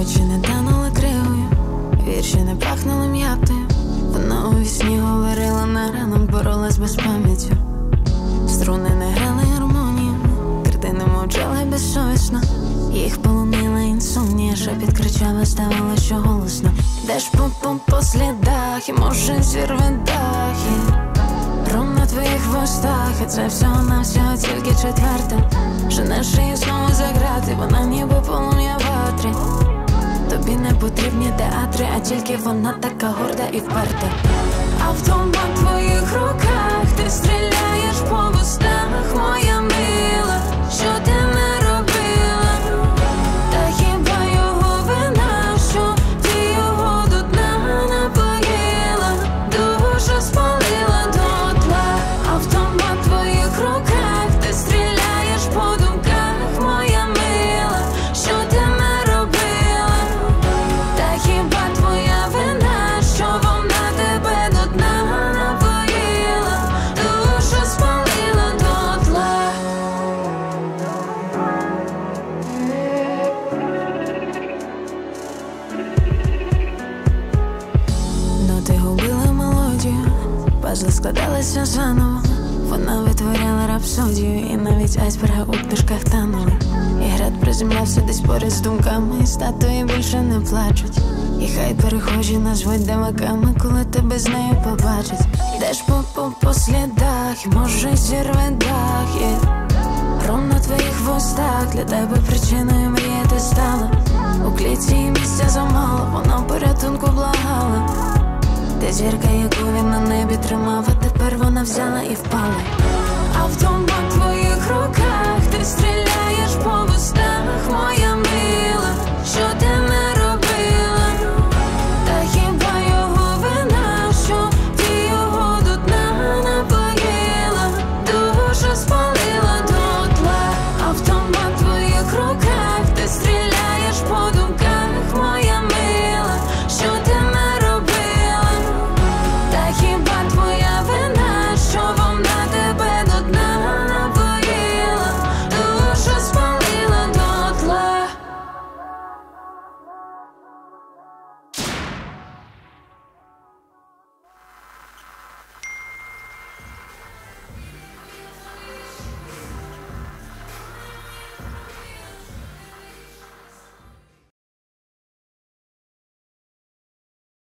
очі не танули кривою, вірші не пахнули м'ятою. Вона у вісні говорила на ранок, боролась без пам'яттю. Струни не грали гармонію, картини мовчали безсовісно. Їх полонила інсомнія, шепіт кричала, ставало, що голосно. Йдеш по слідах, і може зірве дах. Ром на твоїх вустах, і це всього-навсього тільки четверте. Женеш її знову за грати, вона ніби полум'я в ватрі. Тобі не потрібні театри, а тільки вона така горда і вперта. Автомат в твоїх руках, ти стріляєш по вустах, моя мила, що ти не робила? Та хіба його вина, що ти його до дна напоїла, душу спалила дотла. Автомат в твоїх руках, ти стріляєш по думках, моя мила, що ти не робила? Та хіба твоя вина, що вона тебе до дна напоїла, душу спалила дотла? Ноти губили мелодію, пазли складалися заново. Вона витворяла рапсодію, і навіть айсберги у книжках танули. І град приземлявся десь поряд з думками, і статуї більше не плачуть. І хай перехожі назвуть диваками, коли тебе з нею побачать. Йдеш по слідах, і може зірве дах. Ром на твоїх вустах, для тебе причиною мріяти стала. У клітці їй місця замало, вона порятунку благала. Ти зірка, яку він на небі тримав, а тепер вона взяла і впала. Автомат в твоїх руках, ти стріляєш по вустах,